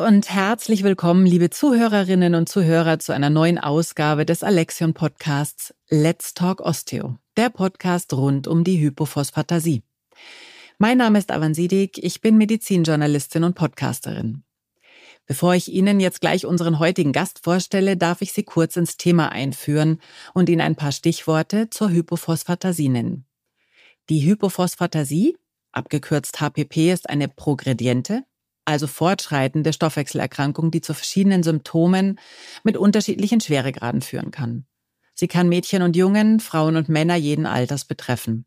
und herzlich willkommen, liebe Zuhörerinnen und Zuhörer, zu einer neuen Ausgabe des Alexion-Podcasts Let's Talk Osteo, der Podcast rund um die Hypophosphatasie. Mein Name ist Avan Sidik, ich bin Medizinjournalistin und Podcasterin. Bevor ich Ihnen jetzt gleich unseren heutigen Gast vorstelle, darf ich Sie kurz ins Thema einführen und Ihnen ein paar Stichworte zur Hypophosphatasie nennen. Die Hypophosphatasie, abgekürzt HPP, ist eine progrediente, also fortschreitende Stoffwechselerkrankung, die zu verschiedenen Symptomen mit unterschiedlichen Schweregraden führen kann. Sie kann Mädchen und Jungen, Frauen und Männer jeden Alters betreffen.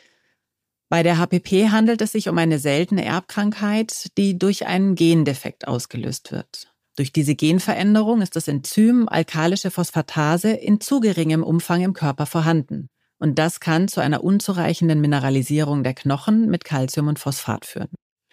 Bei der HPP handelt es sich um eine seltene Erbkrankheit, die durch einen Gendefekt ausgelöst wird. Durch diese Genveränderung ist das Enzym alkalische Phosphatase in zu geringem Umfang im Körper vorhanden. Und das kann zu einer unzureichenden Mineralisierung der Knochen mit Calcium und Phosphat führen.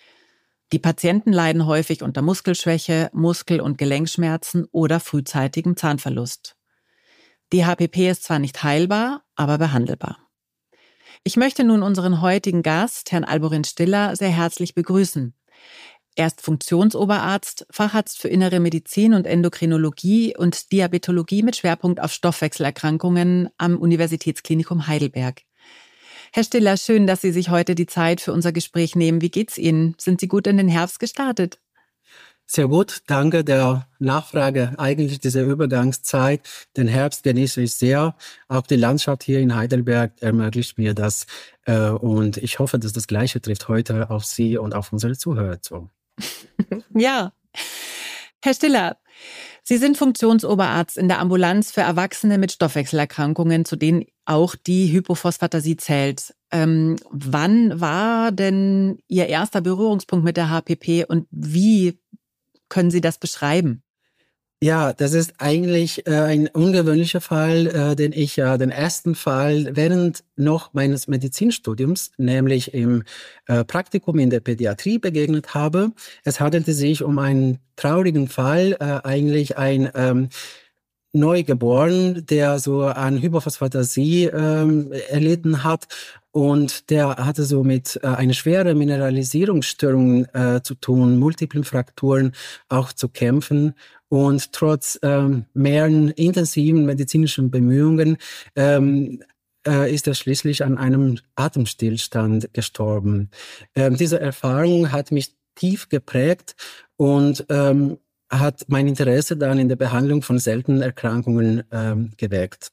Die Patienten leiden häufig unter Muskelschwäche, Muskel- und Gelenkschmerzen oder frühzeitigem Zahnverlust. Die HPP ist zwar nicht heilbar, aber behandelbar. Ich möchte nun unseren heutigen Gast, Herrn Alborin Stiller, sehr herzlich begrüßen. Er ist Funktionsoberarzt, Facharzt für Innere Medizin und Endokrinologie und Diabetologie mit Schwerpunkt auf Stoffwechselerkrankungen am Universitätsklinikum Heidelberg. Herr Stiller, schön, dass Sie sich heute die Zeit für unser Gespräch nehmen. Wie geht's Ihnen? Sind Sie gut in den Herbst gestartet? Sehr gut, danke der Nachfrage. Eigentlich diese Übergangszeit, den Herbst genieße ich sehr. Auch die Landschaft hier in Heidelberg ermöglicht mir das. Und ich hoffe, dass das Gleiche trifft heute auf Sie und auf unsere Zuhörer zu. Ja. Herr Stiller, Sie sind Funktionsoberarzt in der Ambulanz für Erwachsene mit Stoffwechselerkrankungen, zu denen auch die Hypophosphatasie zählt. Wann war denn Ihr erster Berührungspunkt mit der HPP und wie können Sie das beschreiben? Ja, das ist eigentlich ein ungewöhnlicher Fall, den ersten Fall während noch meines Medizinstudiums, nämlich im Praktikum in der Pädiatrie begegnet habe. Es handelte sich um einen traurigen Fall, eigentlich ein Neugeboren, der so an Hypophosphatasie erlitten hat. Und der hatte so mit einer schweren Mineralisierungsstörung zu tun, multiplen Frakturen auch zu kämpfen. Und trotz mehreren intensiven medizinischen Bemühungen ist er schließlich an einem Atemstillstand gestorben. Diese Erfahrung hat mich tief geprägt und hat mein Interesse dann in der Behandlung von seltenen Erkrankungen geweckt.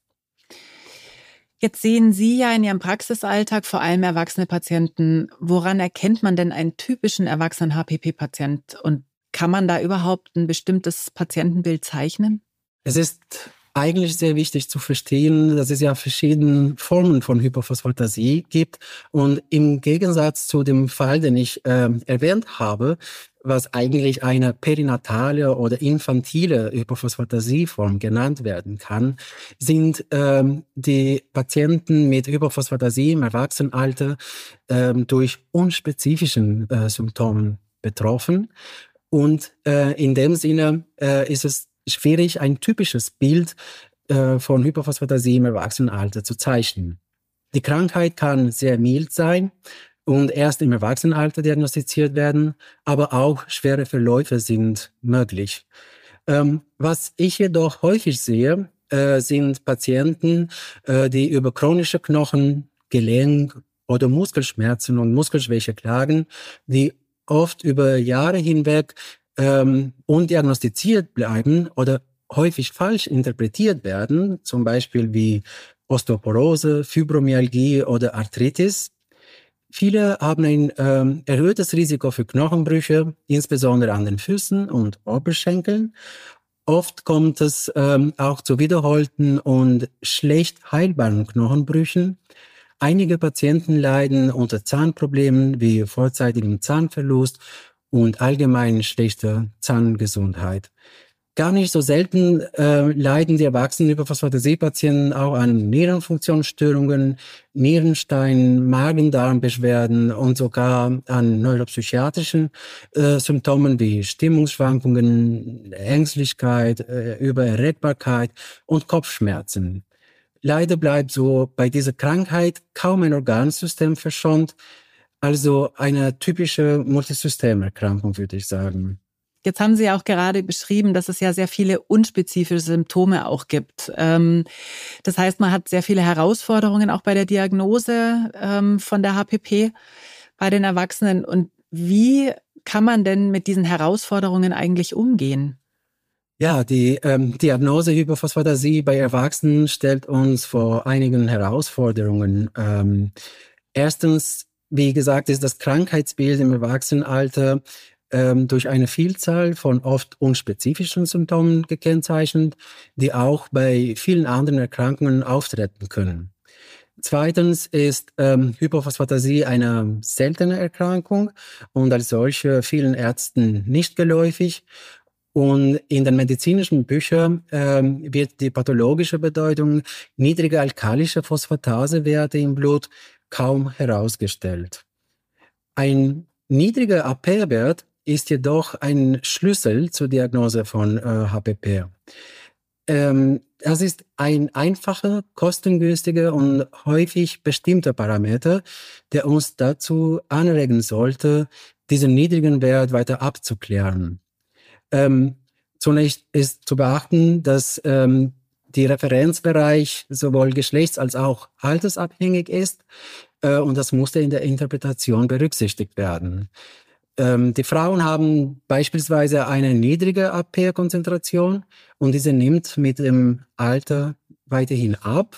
Jetzt sehen Sie ja in Ihrem Praxisalltag vor allem erwachsene Patienten. Woran erkennt man denn einen typischen erwachsenen HPP-Patient? Und kann man da überhaupt ein bestimmtes Patientenbild zeichnen? Es ist eigentlich sehr wichtig zu verstehen, dass es ja verschiedene Formen von Hypophosphatasie gibt. Und im Gegensatz zu dem Fall, den ich erwähnt habe, was eigentlich eine perinatale oder infantile Hypophosphatasieform genannt werden kann, sind die Patienten mit Hypophosphatasie im Erwachsenenalter durch unspezifischen Symptomen betroffen. Und in dem Sinne ist es schwierig, ein typisches Bild von Hypophosphatasie im Erwachsenenalter zu zeichnen. Die Krankheit kann sehr mild sein und erst im Erwachsenenalter diagnostiziert werden, aber auch schwere Verläufe sind möglich. Was ich jedoch häufig sehe, sind Patienten, die über chronische Knochen-, Gelenk- oder Muskelschmerzen und Muskelschwäche klagen, die oft über Jahre hinweg undiagnostiziert bleiben oder häufig falsch interpretiert werden, zum Beispiel wie Osteoporose, Fibromyalgie oder Arthritis. Viele haben ein erhöhtes Risiko für Knochenbrüche, insbesondere an den Füßen und Oberschenkeln. Oft kommt es auch zu wiederholten und schlecht heilbaren Knochenbrüchen. Einige Patienten leiden unter Zahnproblemen wie vorzeitigem Zahnverlust und allgemein schlechter Zahngesundheit. Gar nicht so selten leiden die erwachsenen Hypophosphatasie-Patienten auch an Nierenfunktionsstörungen, Nierenstein, Magen-Darm-Beschwerden und sogar an neuropsychiatrischen Symptomen wie Stimmungsschwankungen, Ängstlichkeit, Übererregbarkeit und Kopfschmerzen. Leider bleibt so bei dieser Krankheit kaum ein Organsystem verschont, also eine typische Multisystemerkrankung, würde ich sagen. Jetzt haben Sie ja auch gerade beschrieben, dass es ja sehr viele unspezifische Symptome auch gibt. Das heißt, man hat sehr viele Herausforderungen auch bei der Diagnose von der HPP bei den Erwachsenen. Und wie kann man denn mit diesen Herausforderungen eigentlich umgehen? Ja, die Diagnose Hypophosphatasie bei Erwachsenen stellt uns vor einigen Herausforderungen. Erstens, wie gesagt, ist das Krankheitsbild im Erwachsenenalter durch eine Vielzahl von oft unspezifischen Symptomen gekennzeichnet, die auch bei vielen anderen Erkrankungen auftreten können. Zweitens ist Hypophosphatasie eine seltene Erkrankung und als solche vielen Ärzten nicht geläufig. Und in den medizinischen Büchern wird die pathologische Bedeutung niedriger alkalischer Phosphatasewerte im Blut kaum herausgestellt. Ein niedriger AP-Wert ist jedoch ein Schlüssel zur Diagnose von HPP. Das ist ein einfacher, kostengünstiger und häufig bestimmter Parameter, der uns dazu anregen sollte, diesen niedrigen Wert weiter abzuklären. Zunächst ist zu beachten, dass die Referenzbereich sowohl geschlechts- als auch altersabhängig ist und das musste in der Interpretation berücksichtigt werden. Die Frauen haben beispielsweise eine niedrige AP-Konzentration und diese nimmt mit dem Alter weiterhin ab.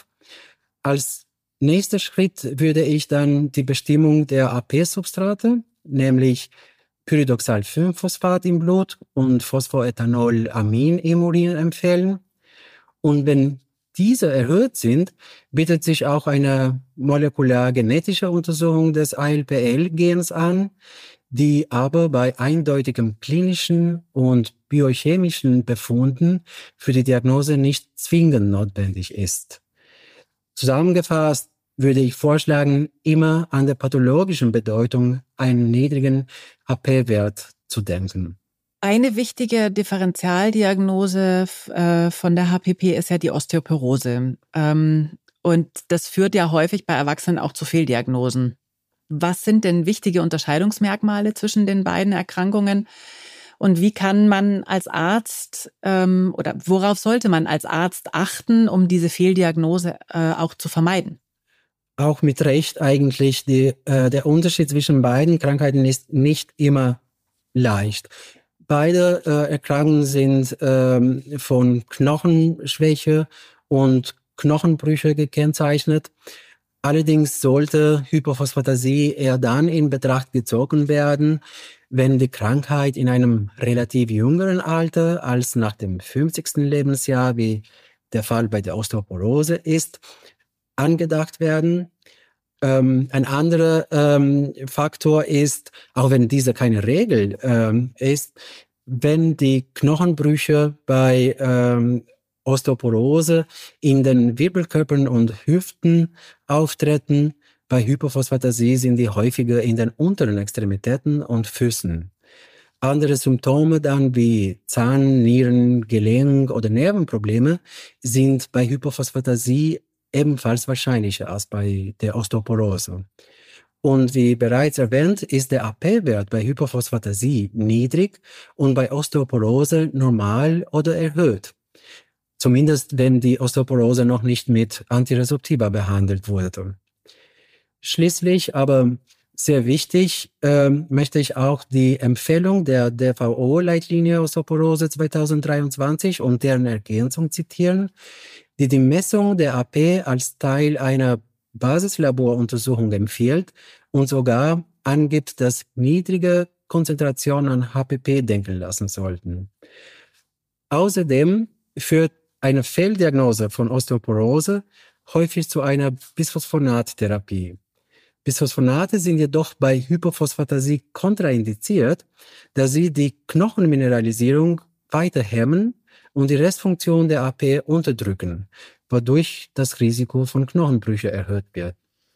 Als nächster Schritt würde ich dann die Bestimmung der AP-Substrate, nämlich Pyridoxal-5-Phosphat im Blut und Phosphoethanolamin im Urin empfehlen. Und wenn diese erhöht sind, bietet sich auch eine molekular-genetische Untersuchung des ALPL-Gens an, die aber bei eindeutigem klinischen und biochemischen Befunden für die Diagnose nicht zwingend notwendig ist. Zusammengefasst würde ich vorschlagen, immer an der pathologischen Bedeutung einen niedrigen AP-Wert zu denken. Eine wichtige Differentialdiagnose von der HPP ist ja die Osteoporose. Und das führt ja häufig bei Erwachsenen auch zu Fehldiagnosen. Was sind denn wichtige Unterscheidungsmerkmale zwischen den beiden Erkrankungen? Und wie kann man als Arzt oder worauf sollte man als Arzt achten, um diese Fehldiagnose auch zu vermeiden? Auch mit Recht eigentlich, der Unterschied zwischen beiden Krankheiten ist nicht immer leicht. Beide Erkrankungen sind von Knochenschwäche und Knochenbrüche gekennzeichnet. Allerdings sollte Hypophosphatasie eher dann in Betracht gezogen werden, wenn die Krankheit in einem relativ jüngeren Alter als nach dem 50. Lebensjahr, wie der Fall bei der Osteoporose ist, angedacht werden. Ein anderer Faktor ist, auch wenn dieser keine Regel ist, wenn die Knochenbrüche bei Osteoporose in den Wirbelkörpern und Hüften auftreten. Bei Hypophosphatasie sind die häufiger in den unteren Extremitäten und Füßen. Andere Symptome dann wie Zahn-, Nieren-, Gelenk- oder Nervenprobleme sind bei Hypophosphatasie ebenfalls wahrscheinlicher als bei der Osteoporose. Und wie bereits erwähnt, ist der AP-Wert bei Hypophosphatasie niedrig und bei Osteoporose normal oder erhöht. Zumindest wenn die Osteoporose noch nicht mit Antiresorptiva behandelt wurde. Schließlich, aber sehr wichtig, möchte ich auch die Empfehlung der DVO-Leitlinie Osteoporose 2023 und deren Ergänzung zitieren, die die Messung der AP als Teil einer Basislaboruntersuchung empfiehlt und sogar angibt, dass niedrige Konzentrationen an HPP denken lassen sollten. Außerdem führt eine Fehldiagnose von Osteoporose häufig zu einer Bisphosphonattherapie. Bisphosphonate sind jedoch bei Hypophosphatasie kontraindiziert, da sie die Knochenmineralisierung weiter hemmen und die Restfunktion der AP unterdrücken, wodurch das Risiko von Knochenbrüche erhöht wird.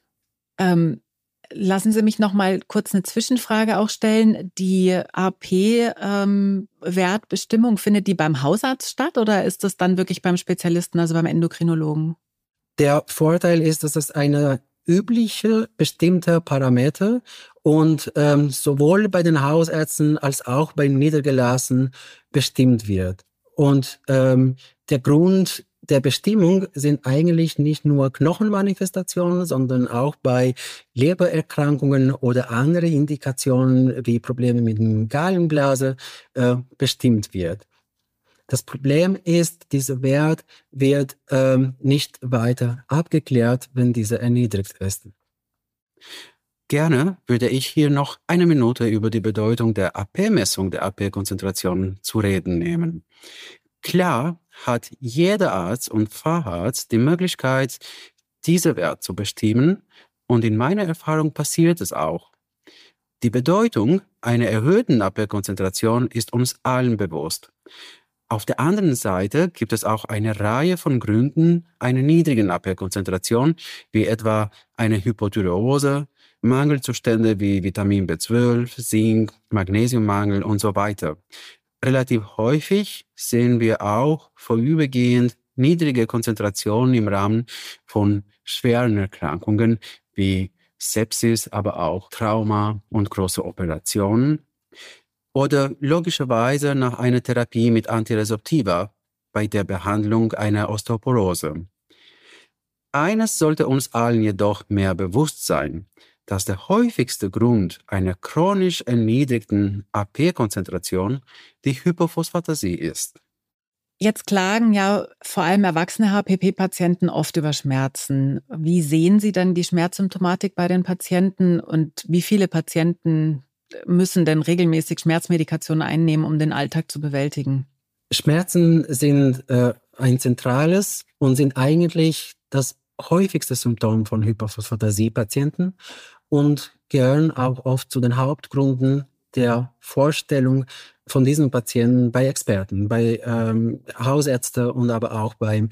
Lassen Sie mich noch mal kurz eine Zwischenfrage auch stellen. Die AP-Wertbestimmung, findet die beim Hausarzt statt oder ist das dann wirklich beim Spezialisten, also beim Endokrinologen? Der Vorteil ist, dass es eine übliche bestimmte Parameter und sowohl bei den Hausärzten als auch bei Niedergelassenen bestimmt wird. Und der Grund der Bestimmung sind eigentlich nicht nur Knochenmanifestationen, sondern auch bei Lebererkrankungen oder andere Indikationen wie Probleme mit der Gallenblase bestimmt wird. Das Problem ist, dieser Wert wird nicht weiter abgeklärt, wenn dieser erniedrigt ist. Gerne würde ich hier noch eine Minute über die Bedeutung der AP-Messung, der AP-Konzentration zu reden nehmen. Klar hat jeder Arzt und Facharzt die Möglichkeit, diesen Wert zu bestimmen, und in meiner Erfahrung passiert es auch. Die Bedeutung einer erhöhten AP-Konzentration ist uns allen bewusst. Auf der anderen Seite gibt es auch eine Reihe von Gründen einer niedrigen AP-Konzentration, wie etwa eine Hypothyreose, Mangelzustände wie Vitamin B12, Zink, Magnesiummangel und so weiter. Relativ häufig sehen wir auch vorübergehend niedrige Konzentrationen im Rahmen von schweren Erkrankungen wie Sepsis, aber auch Trauma und große Operationen. Oder logischerweise nach einer Therapie mit Antiresorptiva bei der Behandlung einer Osteoporose. Eines sollte uns allen jedoch mehr bewusst sein, dass der häufigste Grund einer chronisch erniedrigten AP-Konzentration die Hypophosphatasie ist. Jetzt klagen ja vor allem erwachsene HPP-Patienten oft über Schmerzen. Wie sehen Sie denn die Schmerzsymptomatik bei den Patienten und wie viele Patienten müssen denn regelmäßig Schmerzmedikationen einnehmen, um den Alltag zu bewältigen? Schmerzen sind ein zentrales und sind eigentlich das häufigste Symptom von Hyperphosphathasie-Patienten und gehören auch oft zu den Hauptgründen der Vorstellung von diesen Patienten bei Experten, bei Hausärzten und aber auch bei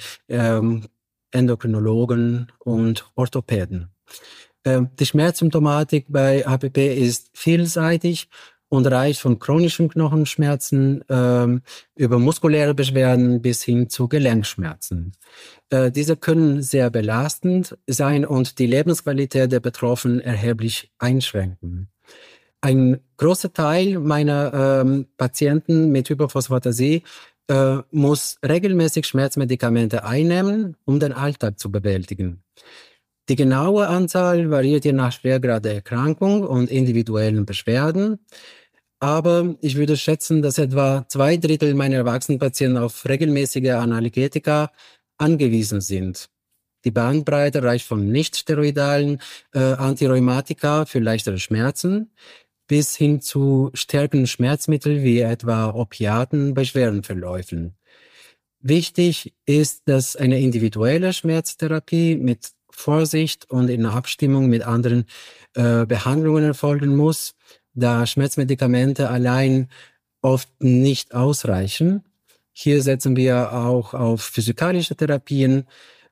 Endokrinologen und Orthopäden. Die Schmerzsymptomatik bei HPP ist vielseitig und reicht von chronischen Knochenschmerzen über muskuläre Beschwerden bis hin zu Gelenkschmerzen. Diese können sehr belastend sein und die Lebensqualität der Betroffenen erheblich einschränken. Ein großer Teil meiner Patienten mit Hyperphosphathasie muss regelmäßig Schmerzmedikamente einnehmen, um den Alltag zu bewältigen. Die genaue Anzahl variiert je nach Schwergrad der Erkrankung und individuellen Beschwerden. Aber ich würde schätzen, dass etwa 2/3 meiner Erwachsenenpatienten auf regelmäßige Analgetika angewiesen sind. Die Bandbreite reicht von nichtsteroidalen Antirheumatika für leichtere Schmerzen bis hin zu stärkeren Schmerzmitteln wie etwa Opiaten bei schweren Verläufen. Wichtig ist, dass eine individuelle Schmerztherapie mit Vorsicht und in Abstimmung mit anderen Behandlungen erfolgen muss, da Schmerzmedikamente allein oft nicht ausreichen. Hier setzen wir auch auf physikalische Therapien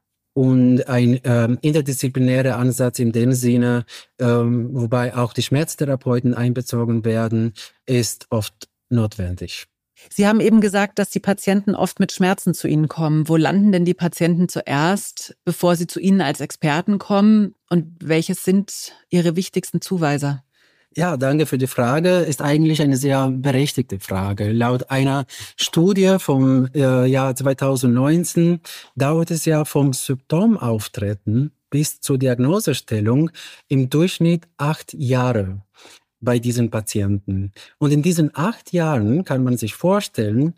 und ein interdisziplinärer Ansatz in dem Sinne, wobei auch die Schmerztherapeuten einbezogen werden, ist oft notwendig. Sie haben eben gesagt, dass die Patienten oft mit Schmerzen zu Ihnen kommen. Wo landen denn die Patienten zuerst, bevor sie zu Ihnen als Experten kommen? Und welches sind Ihre wichtigsten Zuweiser? Ja, danke für die Frage. Ist eigentlich eine sehr berechtigte Frage. Laut einer Studie vom Jahr 2019 dauert es ja vom Symptomauftreten bis zur Diagnosestellung im Durchschnitt 8 Jahre bei diesen Patienten. Und in diesen 8 Jahren kann man sich vorstellen,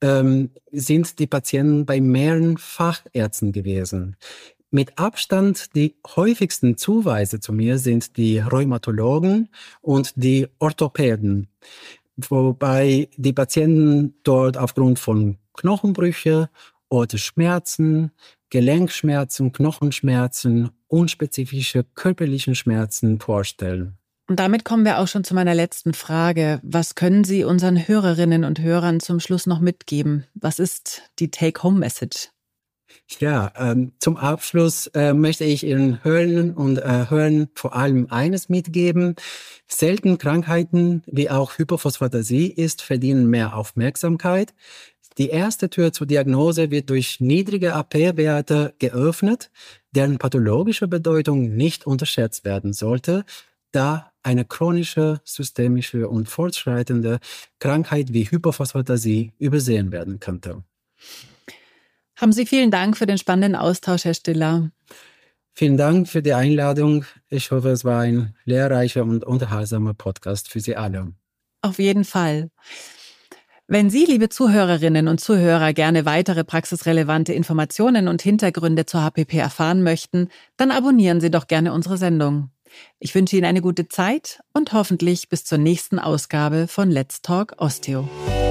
sind die Patienten bei mehreren Fachärzten gewesen. Mit Abstand die häufigsten Zuweise zu mir sind die Rheumatologen und die Orthopäden, wobei die Patienten dort aufgrund von Knochenbrüche oder Schmerzen, Gelenkschmerzen, Knochenschmerzen, unspezifische körperlichen Schmerzen vorstellen. Und damit kommen wir auch schon zu meiner letzten Frage. Was können Sie unseren Hörerinnen und Hörern zum Schluss noch mitgeben? Was ist die Take-Home-Message? Ja, zum Abschluss möchte ich Ihren Hörern und Hörern vor allem eines mitgeben. Seltene Krankheiten wie auch Hyperphosphathasie verdienen mehr Aufmerksamkeit. Die erste Tür zur Diagnose wird durch niedrige AP-Werte geöffnet, deren pathologische Bedeutung nicht unterschätzt werden sollte, da eine chronische, systemische und fortschreitende Krankheit wie Hypophosphatasie übersehen werden könnte. Haben Sie vielen Dank für den spannenden Austausch, Herr Stiller. Vielen Dank für die Einladung. Ich hoffe, es war ein lehrreicher und unterhaltsamer Podcast für Sie alle. Auf jeden Fall. Wenn Sie, liebe Zuhörerinnen und Zuhörer, gerne weitere praxisrelevante Informationen und Hintergründe zur HPP erfahren möchten, dann abonnieren Sie doch gerne unsere Sendung. Ich wünsche Ihnen eine gute Zeit und hoffentlich bis zur nächsten Ausgabe von Let's Talk Osteo.